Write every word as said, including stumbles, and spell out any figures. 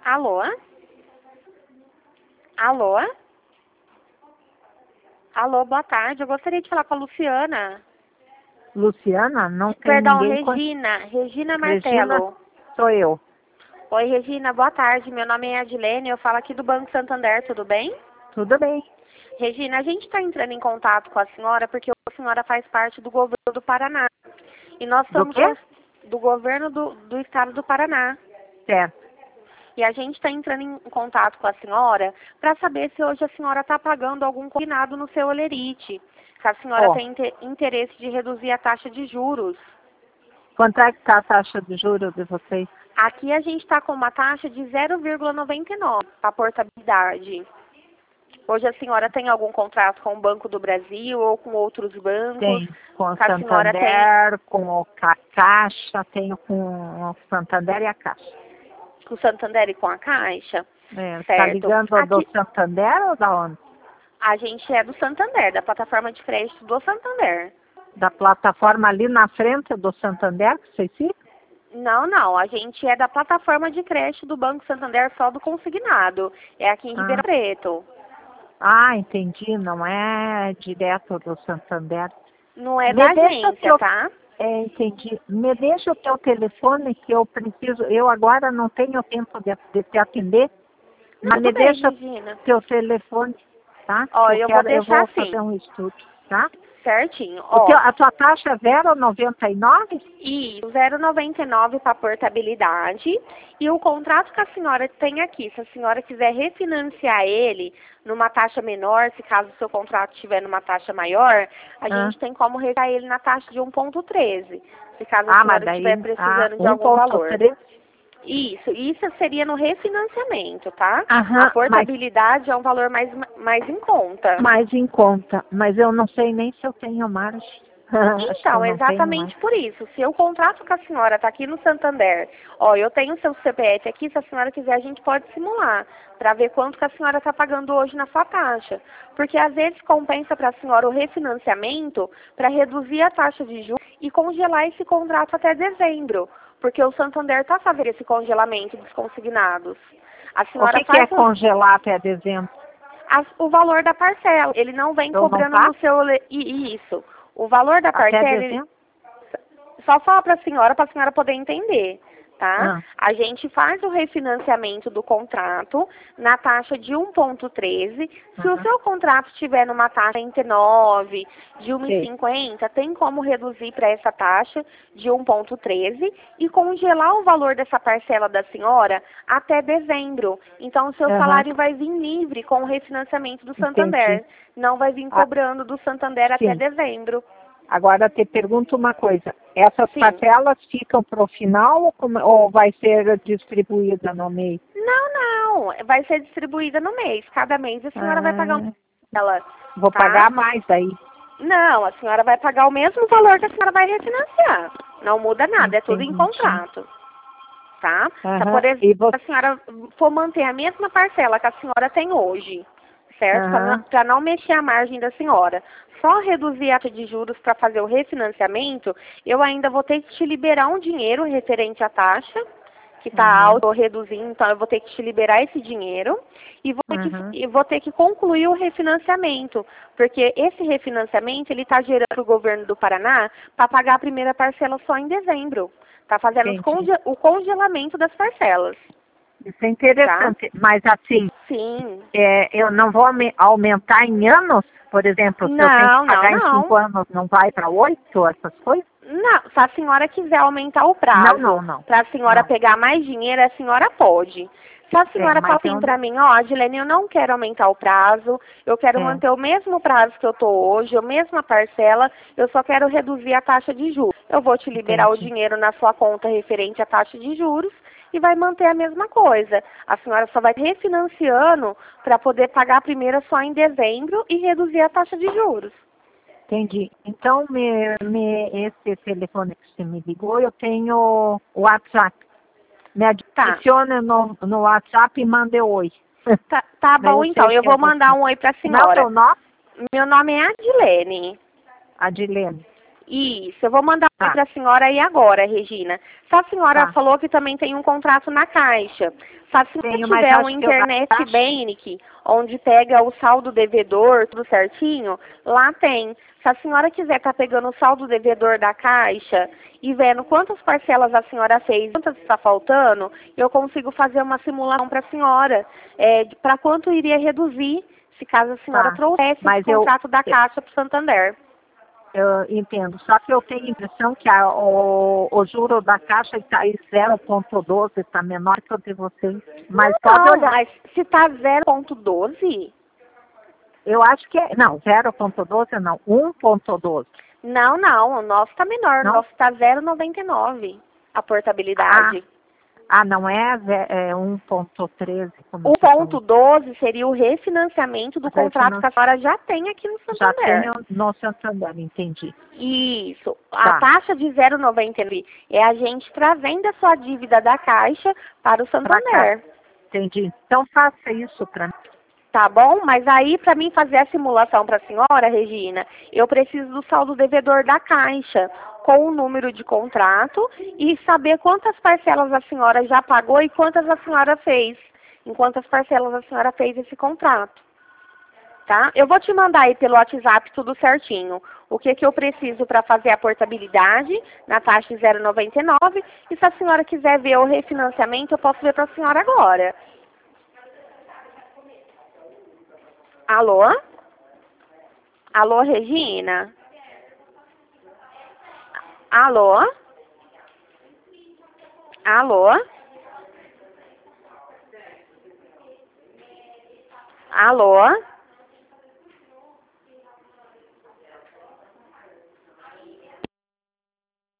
Alô? Alô? Alô, boa tarde. Eu gostaria de falar com a Luciana. Luciana? Não tem Perdão, ninguém com... Regina. Regina Regina, Martelo. sou eu. Oi, Regina, boa tarde. Meu nome é Adilene, eu falo aqui do Banco Santander, tudo bem? Tudo bem. Regina, a gente está entrando em contato com a senhora porque a senhora faz parte do governo do Paraná. E nós Do somos quê? do governo do, do estado do Paraná. Certo. E a gente está entrando em contato com a senhora para saber se hoje a senhora está pagando algum combinado no seu Olerite. Se a senhora Ó. tem inter- interesse de reduzir a taxa de juros. Quanto é que está a taxa de juros de vocês? Aqui a gente está com uma taxa de zero vírgula noventa e nove para portabilidade. Hoje a senhora tem algum contrato com o Banco do Brasil ou com outros bancos? Tem com o Que a senhora tem? Santander, com o Ca- Caixa, tenho com o Santander e a Caixa. Com o Santander e com a Caixa? É, tá Certo. ligando do Aqui Santander ou da onde? a gente é do Santander, da plataforma de crédito do Santander. Da plataforma ali na frente do Santander, que vocês ficam? Não, não. A gente é da plataforma de crédito do Banco Santander, só do consignado. É aqui em Ah. Ribeirão Preto. Ah, entendi. Não é direto do Santander. Não é Me da deixa agência, teu... tá? É, entendi. Me deixa o teu telefone que eu preciso. Eu agora não tenho tempo de, de te atender, Não, mas me tudo bem, deixa Regina. teu telefone, tá? Ó, Eu eu vou quero, eu deixar vou assim, fazer um estudo, tá? certinho. O Ó, teu, a tua taxa é zero vírgula noventa e nove? e zero vírgula noventa e nove para portabilidade. E o contrato que a senhora tem aqui, se a senhora quiser refinanciar ele numa taxa menor, se caso o seu contrato estiver numa taxa maior, a Ah. gente tem como refinanciar ele na taxa de um ponto treze, se caso a Ah, mas senhora daí estiver ah, precisando de um algum ponto valor. três. Isso, isso seria no refinanciamento, tá? Aham, A portabilidade é um valor mais, mais em conta. Mais em conta, mas eu não sei nem se eu tenho margem. Acho que eu Então, não tenho exatamente mais. por isso. Se o contrato com a senhora está aqui no Santander, ó, eu tenho o seu C P F aqui, se a senhora quiser a gente pode simular, para ver quanto que a senhora está pagando hoje na sua taxa. Porque às vezes compensa para a senhora o refinanciamento para reduzir a taxa de juros e congelar esse contrato até dezembro. Porque o Santander está fazendo esse congelamento dos consignados. A O senhora que, que é faz um- congelar até dezembro? as- o valor da parcela. Ele não vem Eu não cobrando pago? no seu... le- i- Isso. O valor da Até parcela, ele- dezembro? só falar para a senhora, para a senhora poder entender, tá? Ah. A gente faz o refinanciamento do contrato na taxa de um ponto treze. Se o Uhum. seu contrato estiver numa taxa trinta e nove, de um e Sim. cinquenta, tem como reduzir para essa taxa de um ponto treze e congelar o valor dessa parcela da senhora até dezembro. Então, o seu Uhum. salário vai vir livre com o refinanciamento do Santander. Entendi. Não vai vir Ah, cobrando do Santander até sim. dezembro. Agora te pergunto uma coisa. Essas Sim. parcelas ficam para o final ou, como- ou vai ser distribuída no meio? Não, não. Vai ser distribuída no mês. Cada mês a senhora vai pagar uma Ah, parcela. vou Tá? pagar mais aí. Não, a senhora vai pagar o mesmo valor que a senhora vai refinanciar. Não muda nada, é tudo em Entendi. contrato. Tá? Se, Aham. por exemplo, E você... a senhora for manter a mesma parcela que a senhora tem hoje, certo? Aham. Para não mexer a margem da senhora. Só reduzir a taxa de juros para fazer o refinanciamento, eu ainda vou ter que te liberar um dinheiro referente à taxa, que está Uhum. alto ou reduzindo, então eu vou ter que te liberar esse dinheiro e vou ter, Uhum. que, e vou ter que concluir o refinanciamento, porque esse refinanciamento ele está gerando para o governo do Paraná para pagar a primeira parcela só em dezembro. Está fazendo os Entendi. conge- o congelamento das parcelas. Isso é interessante. Mas assim, Sim. é, eu não vou aume- aumentar em anos? Por exemplo, se eu tenho Não, que pagar não, em não. cinco anos, não vai para oito, essas coisas? Não, se a senhora quiser aumentar o prazo Não, não, não. para a senhora Não. pegar mais dinheiro, a senhora pode. Se a senhora É, mas fala assim eu- para mim, ó, Adilene, eu não quero aumentar o prazo, eu quero É. manter o mesmo prazo que eu tô hoje, a mesma parcela, eu só quero reduzir a taxa de juros. Eu vou te liberar Entendi. o dinheiro na sua conta referente à taxa de juros e vai manter a mesma coisa. A senhora só vai refinanciando para poder pagar a primeira só em dezembro e reduzir a taxa de juros. Entendi. Então, me, me, esse telefone que você me ligou, eu tenho o WhatsApp. Me Tá. adiciona no, no WhatsApp e manda oi. Tá, tá Daí bom, eu então. sei Eu que é vou mandar você. um oi pra Não é o senhora. teu nome? Meu nome é Adilene. Adilene. Isso, eu vou mandar Tá. para a senhora aí agora, Regina. Se a senhora Tá. falou que também tem um contrato na Caixa, se a senhora Tenho, mas tiver um acho que eu internet acho- bank, onde pega o saldo devedor, tudo certinho, lá tem. Se a senhora quiser estar pegando o saldo devedor da Caixa e vendo quantas parcelas a senhora fez, quantas está faltando, eu consigo fazer uma simulação para a senhora, é, para quanto iria reduzir, se caso a senhora Tá. trouxesse Mas esse eu- contrato da eu- Caixa para o Santander. Eu entendo. Só que eu tenho a impressão que a- o, o juro da Caixa está em zero ponto doze, está menor que o de vocês. Mas pode Não, olhar. mas se tá zero ponto doze, Eu acho que é. Não, zero ponto doze não, um ponto doze. não, não, o nosso tá menor, o Não? nosso tá zero vírgula noventa e nove, a portabilidade. Ah, não é, ze- é um ponto treze? como O você falou. ponto doze seria o refinanciamento do contrato que a senhora já tem aqui no Já Santander. tenho no Santander, entendi. Isso. Tá. A taxa de zero vírgula noventa e nove é a gente trazendo a sua dívida da Caixa para o Pra Santander. cá. Entendi. Então faça isso para mim. Tá bom? Mas aí, para mim fazer a simulação para a senhora, Regina, eu preciso do saldo devedor da Caixa, com o número de contrato e saber quantas parcelas a senhora já pagou e quantas a senhora fez, em quantas parcelas a senhora fez esse contrato. Tá? Eu vou te mandar aí pelo WhatsApp tudo certinho. O que, que eu preciso para fazer a portabilidade na taxa de zero vírgula noventa e nove e se a senhora quiser ver o refinanciamento, eu posso ver para a senhora agora. Alô? Alô, Regina? Alô? Alô? Alô?